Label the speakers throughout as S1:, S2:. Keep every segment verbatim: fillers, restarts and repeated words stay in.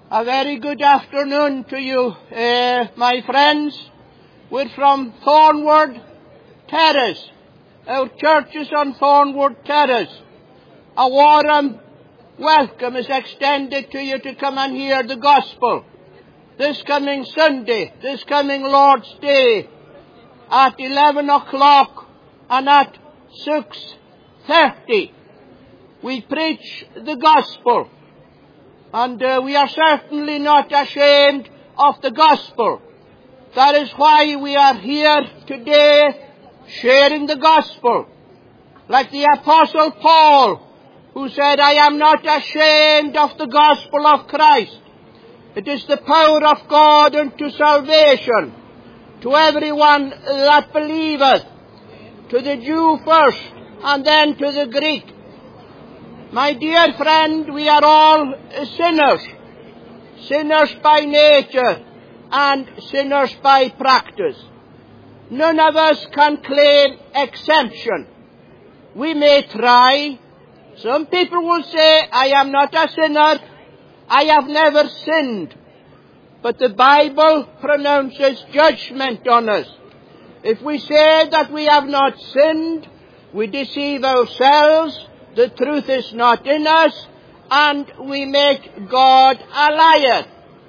S1: A very good afternoon to you, uh, my friends. We're from Thornwood Terrace. Our church is on Thornwood Terrace. A warm welcome is extended to you to come and hear the gospel. This coming Sunday, this coming Lord's Day, at eleven o'clock and at six thirty, we preach the gospel. And uh, we are certainly not ashamed of the gospel. That is why we are here today sharing the gospel. Like the Apostle Paul, who said, I am not ashamed of the gospel of Christ. It is the power of God unto salvation to everyone that believeth, to the Jew first, and then to the Greek. My dear friend, we are all sinners, sinners by nature and sinners by practice. None of us can claim exemption. We may try. Some people will say, I am not a sinner, I have never sinned. But the Bible pronounces judgment on us. If we say that we have not sinned, we deceive ourselves, the truth is not in us, and we make God a liar.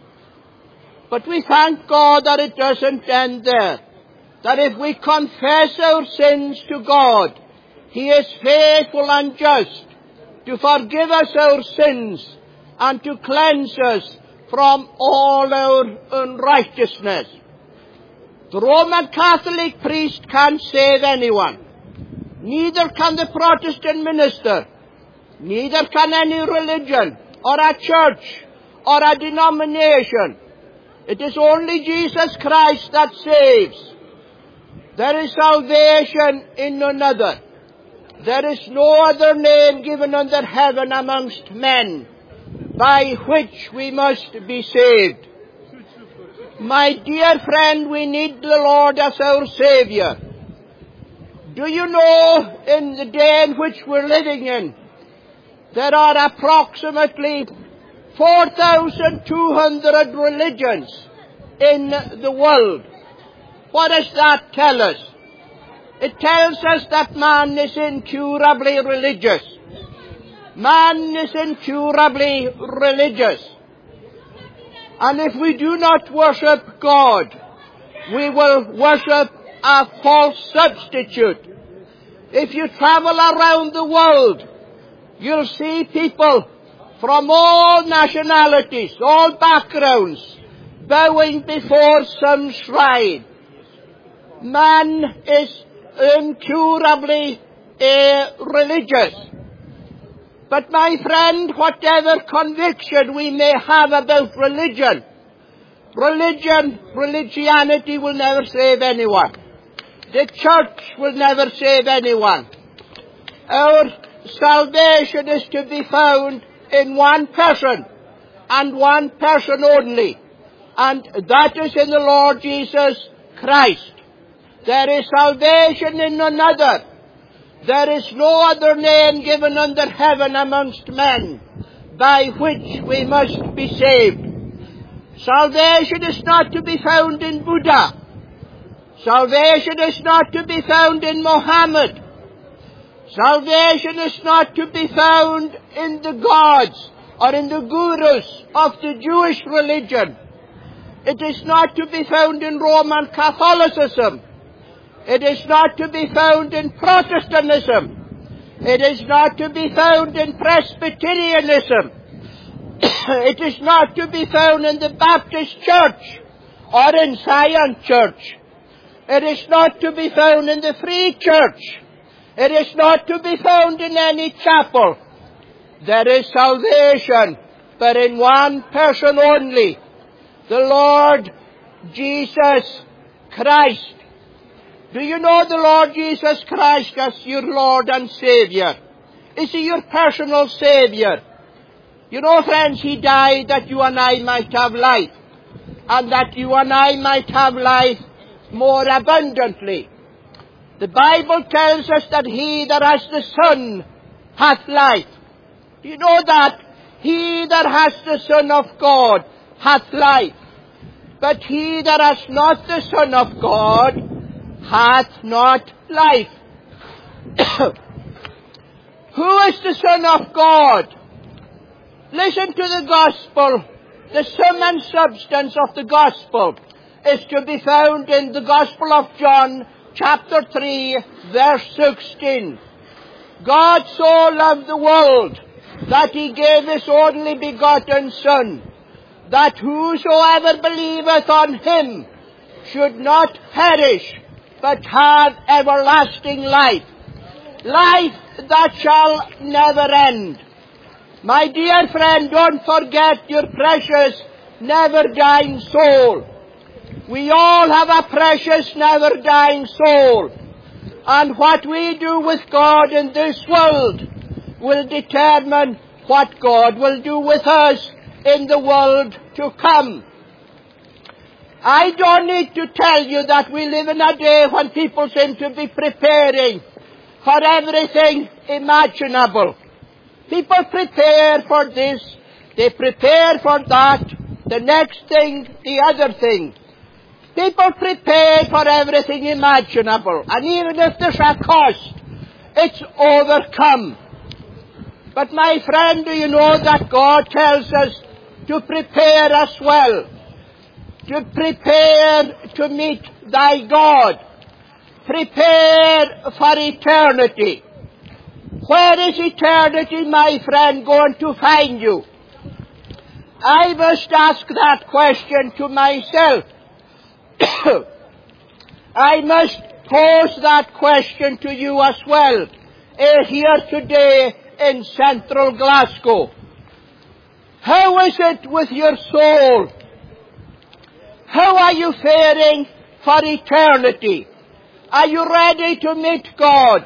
S1: But we thank God that it doesn't end there. That if we confess our sins to God, He is faithful and just to forgive us our sins and to cleanse us from all our unrighteousness. The Roman Catholic priest can't save anyone. Neither can the Protestant minister, neither can any religion, or a church, or a denomination. It is only Jesus Christ that saves. There is salvation in none other. There is no other name given under heaven amongst men by which we must be saved. My dear friend, we need the Lord as our Saviour. Do you know, in the day in which we're living in, there are approximately four thousand two hundred religions in the world. What does that tell us? It tells us that man is incurably religious. Man is incurably religious. And if we do not worship God, we will worship a false substitute. If you travel around the world, you'll see people from all nationalities, all backgrounds, bowing before some shrine. Man is incurably uh, religious. But my friend, whatever conviction we may have about religion, religion, religianity will never save anyone. The church will never save anyone. Our salvation is to be found in one person, and one person only, and that is in the Lord Jesus Christ. There is salvation in none other. There is no other name given under heaven amongst men by which we must be saved. Salvation is not to be found in Buddha. Salvation is not to be found in Mohammed. Salvation is not to be found in the gods or in the gurus of the Jewish religion. It is not to be found in Roman Catholicism. It is not to be found in Protestantism. It is not to be found in Presbyterianism. It is not to be found in the Baptist Church or in Zion Church. It is not to be found in the Free Church. It is not to be found in any chapel. There is salvation, but in one person only, the Lord Jesus Christ. Do you know the Lord Jesus Christ as your Lord and Saviour? Is He your personal Saviour? You know, friends, He died that you and I might have life, and that you and I might have life more abundantly. The Bible tells us that he that has the Son hath life. Do you know that He that has the Son of God hath life, but he that has not the Son of God hath not life. Who is the Son of God? Listen to the gospel. The sum and substance of the gospel is to be found in the Gospel of John, chapter three, verse sixteen. God so loved the world that he gave his only begotten Son, that whosoever believeth on him should not perish, but have everlasting life, life that shall never end. My dear friend, don't forget your precious, never-dying soul. We all have a precious, never-dying soul. And what we do with God in this world will determine what God will do with us in the world to come. I don't need to tell you that we live in a day when people seem to be preparing for everything imaginable. People prepare for this, they prepare for that, the next thing, the other thing. People prepare for everything imaginable, and even if there's a cost, it's overcome. But my friend, do you know that God tells us to prepare as well? To prepare to meet thy God. Prepare for eternity. Where is eternity, my friend, going to find you? I must ask that question to myself. I must pose that question to you as well, uh, here today in central Glasgow. How is it with your soul? How are you faring for eternity? Are you ready to meet God?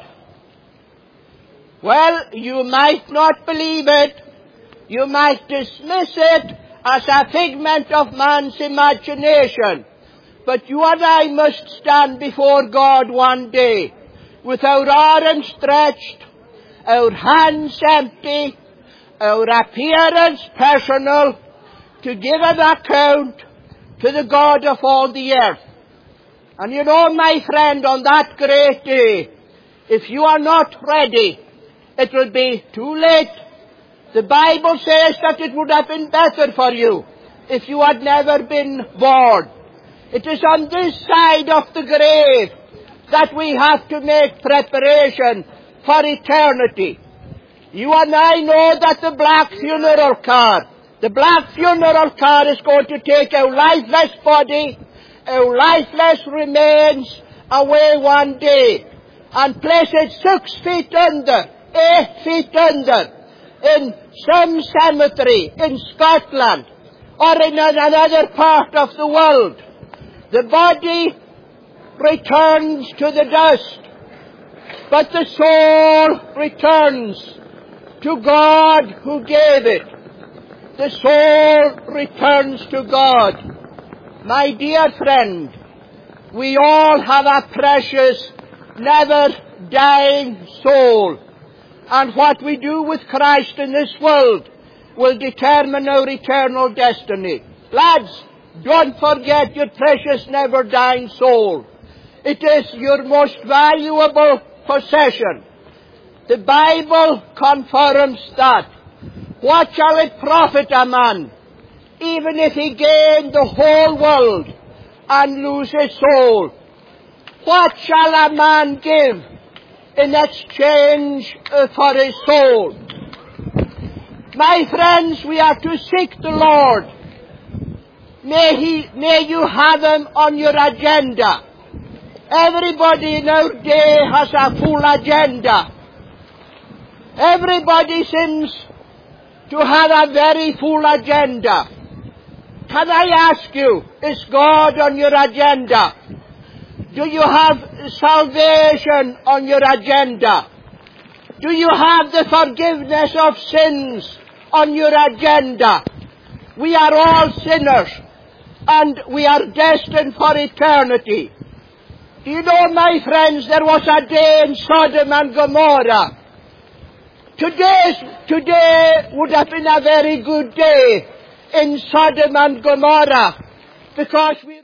S1: Well, you might not believe it. You might dismiss it as a figment of man's imagination. But you and I must stand before God one day with our arms stretched, our hands empty, our appearance personal, to give an account to the God of all the earth. And you know, my friend, on that great day, if you are not ready, it will be too late. The Bible says that it would have been better for you if you had never been born. It is on this side of the grave that we have to make preparation for eternity. You and I know that the black funeral car, the black funeral car is going to take our lifeless body, our lifeless remains away one day and place it six feet under, eight feet under, in some cemetery in Scotland or in another part of the world. The body returns to the dust, but the soul returns to God who gave it. The soul returns to God. My dear friend, we all have a precious, never-dying soul, and what we do with Christ in this world will determine our eternal destiny. Lads, don't forget your precious, never-dying soul. It is your most valuable possession. The Bible confirms that. What shall it profit a man, even if he gain the whole world and lose his soul? What shall a man give in exchange for his soul? My friends, we are to seek the Lord. May he, may you have him on your agenda. Everybody in our day has a full agenda. Everybody seems to have a very full agenda. Can I ask you, is God on your agenda? Do you have salvation on your agenda? Do you have the forgiveness of sins on your agenda? We are all sinners, and we are destined for eternity. Do you know, my friends, there was a day in Sodom and Gomorrah Today, today would have been a very good day in Sodom and Gomorrah, because we